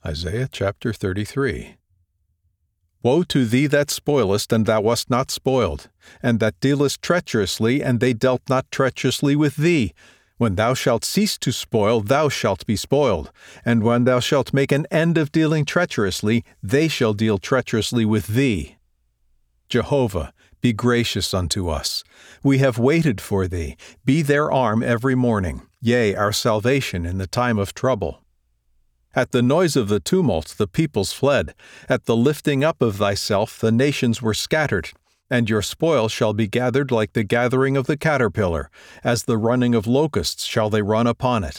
Isaiah chapter 33. Woe to thee that spoilest, and thou wast not spoiled, and that dealest treacherously, and they dealt not treacherously with thee. When thou shalt cease to spoil, thou shalt be spoiled, and when thou shalt make an end of dealing treacherously, they shall deal treacherously with thee. Jehovah, be gracious unto us. We have waited for thee. Be their arm every morning, yea, our salvation in the time of trouble. At the noise of the tumult the peoples fled. At the lifting up of thyself the nations were scattered. And your spoil shall be gathered like the gathering of the caterpillar. As the running of locusts shall they run upon it.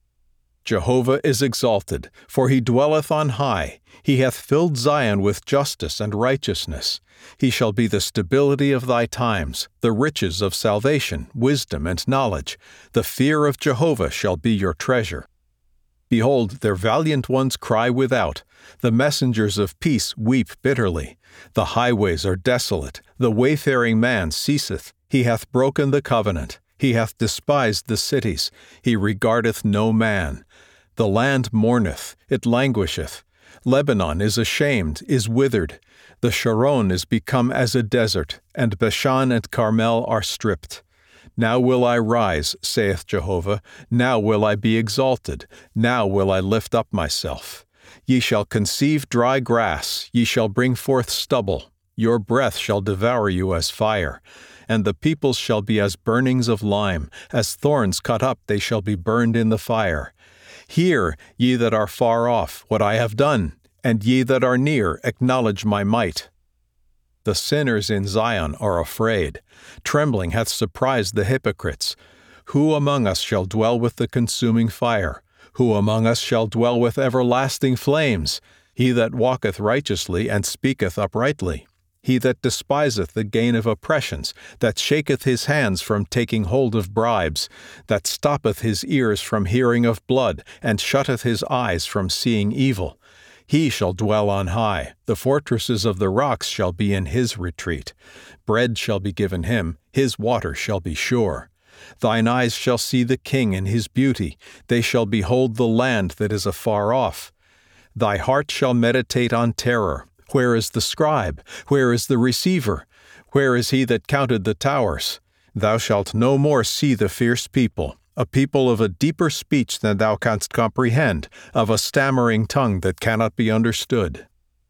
Jehovah is exalted, for he dwelleth on high. He hath filled Zion with justice and righteousness. He shall be the stability of thy times, the riches of salvation, wisdom, and knowledge. The fear of Jehovah shall be your treasure. Behold, their valiant ones cry without. The messengers of peace weep bitterly. The highways are desolate. The wayfaring man ceaseth. He hath broken the covenant. He hath despised the cities. He regardeth no man. The land mourneth. It languisheth. Lebanon is ashamed, is withered. The Sharon is become as a desert, and Bashan and Carmel are stripped. Now will I rise, saith Jehovah. Now will I be exalted. Now will I lift up myself. Ye shall conceive dry grass. Ye shall bring forth stubble. Your breath shall devour you as fire. And the peoples shall be as burnings of lime. As thorns cut up they shall be burned in the fire. Hear, ye that are far off, what I have done, and ye that are near, acknowledge my might. The sinners in Zion are afraid. Trembling hath surprised the hypocrites. Who among us shall dwell with the consuming fire? Who among us shall dwell with everlasting flames? He that walketh righteously and speaketh uprightly. He that despiseth the gain of oppressions, that shaketh his hands from taking hold of bribes, that stoppeth his ears from hearing of blood, and shutteth his eyes from seeing evil. He shall dwell on high. The fortresses of the rocks shall be in his retreat. Bread shall be given him. His water shall be sure. Thine eyes shall see the king in his beauty. They shall behold the land that is afar off. Thy heart shall meditate on terror. Where is the scribe? Where is the receiver? Where is he that counted the towers? Thou shalt no more see the fierce people, a people of a deeper speech than thou canst comprehend, of a stammering tongue that cannot be understood.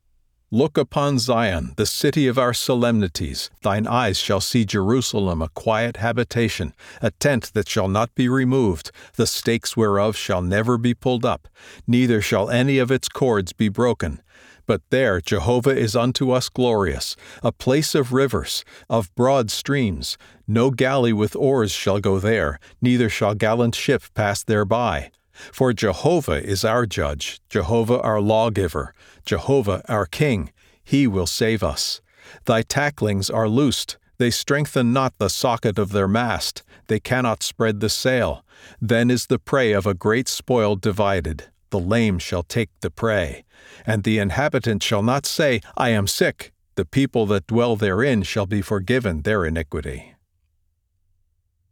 Look upon Zion, the city of our solemnities. Thine eyes shall see Jerusalem a quiet habitation, a tent that shall not be removed, the stakes whereof shall never be pulled up, neither shall any of its cords be broken. But there Jehovah is unto us glorious, a place of rivers, of broad streams. No galley with oars shall go there, neither shall gallant ship pass thereby. For Jehovah is our judge, Jehovah our lawgiver, Jehovah our king. He will save us. Thy tacklings are loosed. They strengthen not the socket of their mast. They cannot spread the sail. Then is the prey of a great spoil divided. The lame shall take the prey. And the inhabitant shall not say, I am sick. The people that dwell therein shall be forgiven their iniquity.